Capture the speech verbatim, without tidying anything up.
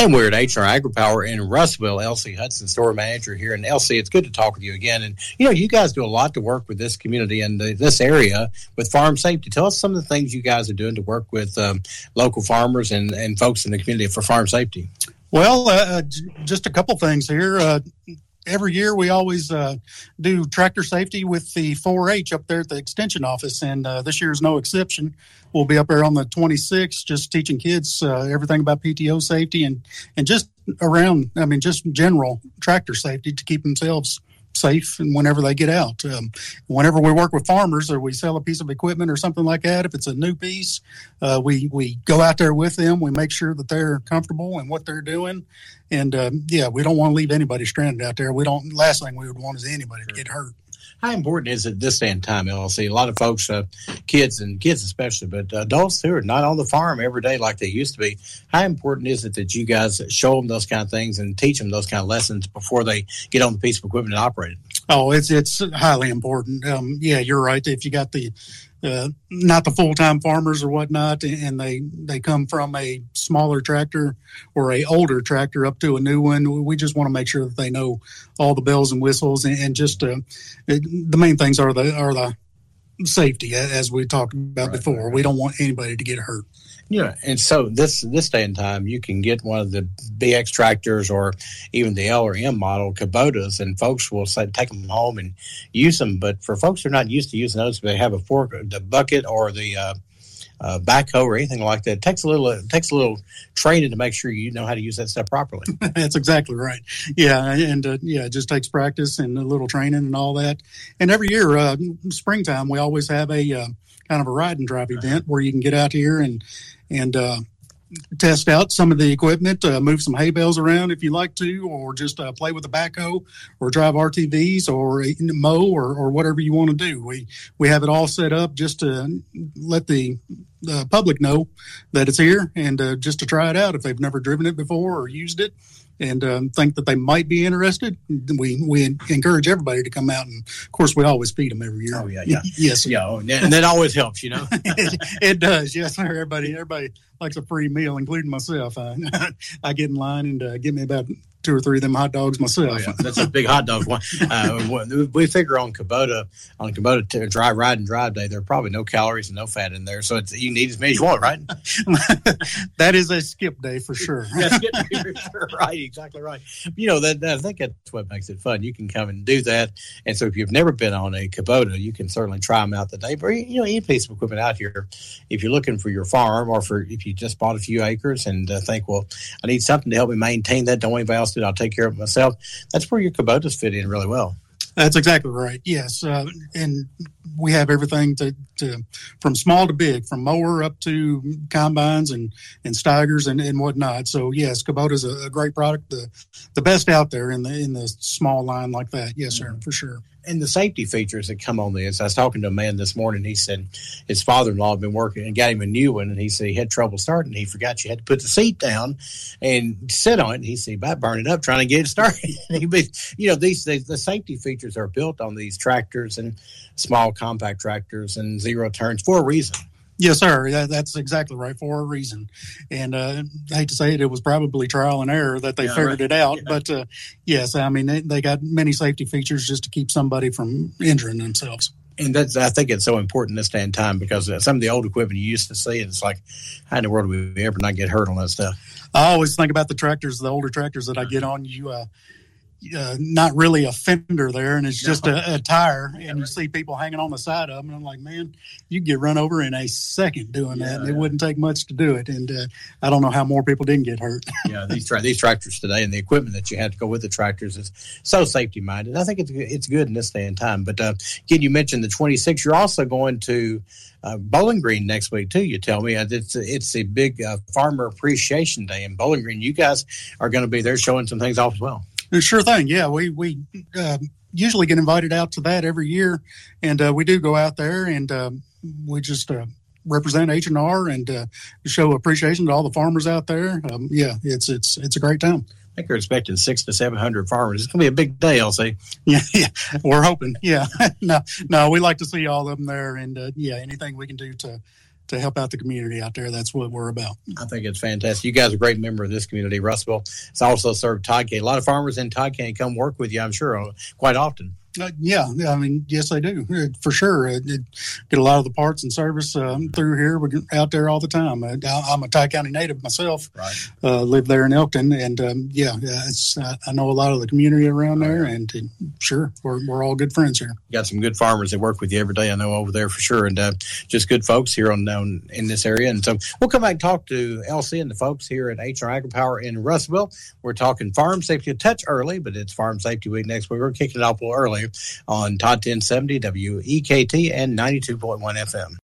And we're at H and R AgriPower in Russellville. Elsie Hudson, store manager here. And Elsie, it's good to talk with you again. And, you know, you guys do a lot to work with this community and the, this area with farm safety. Tell us some of the things you guys are doing to work with um, local farmers and, and folks in the community for farm safety. Well, uh, just a couple things here. Uh, every year we always uh, do tractor safety with the four H up there at the extension office, and uh, this year is no exception. We'll be up there on the twenty-sixth just teaching kids uh, everything about P T O safety and, and just around, I mean, just general tractor safety to keep themselves safe and whenever they get out. Um, whenever we work with farmers or we sell a piece of equipment or something like that, if it's a new piece, uh, we, we go out there with them. We make sure that they're comfortable in what they're doing. And, um, yeah, we don't want to leave anybody stranded out there. We don't, last thing we would want is anybody to get hurt. How important is it this day and time, L L C? A lot of folks, uh, kids and kids especially, but adults who are not on the farm every day like they used to be, how important is it that you guys show them those kind of things and teach them those kind of lessons before they get on the piece of equipment and operate it? Oh, it's it's highly important. Um, yeah, you're right. If you got the uh, not the full-time farmers or whatnot, and they, they come from a smaller tractor or a older tractor up to a new one, we just want to make sure that they know all the bells and whistles, and, and just uh, it, the main things are the are the safety, as we talked about right, before. Right. We don't want anybody to get hurt. Yeah, and so this this day and time, you can get one of the B X tractors or even the L or M model Kubotas, and folks will say take them home and use them. But for folks who are not used to using those, they have a fork, the bucket, or the uh, uh, backhoe or anything like that. It takes a little it takes a little training to make sure you know how to use that stuff properly. That's exactly right. Yeah, and uh, yeah, it just takes practice and a little training and all that. And every year, uh, springtime, we always have a uh, kind of a ride and drive event where you can get out here and and uh, test out some of the equipment, uh, move some hay bales around if you like to, or just uh, play with a backhoe or drive R T Vs or mow or, or whatever you want to do. We we have it all set up just to let the uh, public know that it's here and uh, just to try it out if they've never driven it before or used it and um, think that they might be interested. We we encourage everybody to come out, and of course we always feed them every year. Oh yeah, yeah, yes, yeah, and that always helps, you know. it, it does, yes. Everybody, everybody likes a free meal, including myself. I, I get in line and uh, give me about two or three of them hot dogs myself. Oh, yeah. That's a big hot dog one. Uh, we figure on Kubota, on Kubota to drive, ride and drive day, there are probably no calories and no fat in there. So it's, you need as many as you want, right? That is a skip day for sure. Yeah, skip day for sure. Right, exactly right. You know, that, that I think that's what makes it fun. You can come and do that. And so if you've never been on a Kubota, you can certainly try them out today. But, you know, any piece of equipment out here, if you're looking for your farm or for if you just bought a few acres and uh, think, well, I need something to help me maintain that, don't anybody else do it, I'll take care of it myself. That's where your Kubotas fit in really well. That's exactly right. Yes, uh, and we have everything to, to from small to big, from mower up to combines and and Steigers and, and whatnot. So yes, Kubota is a, a great product, the the best out there in the in the small line like that. Yes, sir, for sure. And the safety features that come on this. I was talking to a man this morning. He said his father-in-law had been working and got him a new one, and he said he had trouble starting. He forgot you had to put the seat down and sit on it. And he said about burn it up trying to get it started. You know, these, these the safety features are built on these tractors and small compact tractors and zero turns for a reason. Yes, sir. That, that's exactly right, for a reason. And uh, I hate to say it, it was probably trial and error that they yeah, figured right. it out. Yeah. But, uh, yes, I mean, they, they got many safety features just to keep somebody from injuring themselves. And that's, I think it's so important this day and time because some of the old equipment you used to see, it's like, how in the world would we ever not get hurt on that stuff? I always think about the tractors, the older tractors that I get on. You uh Uh, not really a fender there, and it's just no. a, a tire, and yeah, you right. see people hanging on the side of them, and I'm like, man, you get run over in a second doing yeah, that, and yeah. it wouldn't take much to do it, and uh, I don't know how more people didn't get hurt. Yeah, these tra- these tractors today and the equipment that you have to go with the tractors is so safety-minded. I think it's it's good in this day and time. But, uh, again, you mentioned the twenty-sixth. You're also going to uh, Bowling Green next week, too, you tell me. It's, it's a big uh, Farmer Appreciation Day in Bowling Green. You guys are going to be there showing some things off as well. Sure thing. Yeah, we we uh, usually get invited out to that every year, and uh, we do go out there and uh, we just uh, represent H and R and uh, show appreciation to all the farmers out there. Um, yeah, it's it's it's a great time. I think we're expecting six to seven hundred farmers. It's gonna be a big day, I'll say. Yeah, yeah, we're hoping. Yeah, no, no, we like to see all of them there, and uh, yeah, anything we can do to. to to help out the community out there. That's what we're about. I think it's fantastic. You guys are a great member of this community. Russellville. It's also served Todd County. A lot of farmers in Todd County come work with you, I'm sure, quite often. Uh, yeah, I mean, yes, they do, for sure. It, it, get a lot of the parts and service um, through here. We're out there all the time. Uh, I'm a Todd County native myself. Right. Uh, live there in Elkton, and um, yeah, it's, uh, I know a lot of the community around there, and uh, sure, we're we're all good friends here. You got some good farmers that work with you every day. I know over there for sure, and uh, just good folks here on, on in this area. And so we'll come back and talk to L C and the folks here at H and R AgriPower in Russellville. We're talking farm safety a touch early, but it's Farm Safety Week next week. We're kicking it off a little early on Todd ten seventy W E K T and ninety-two point one F M.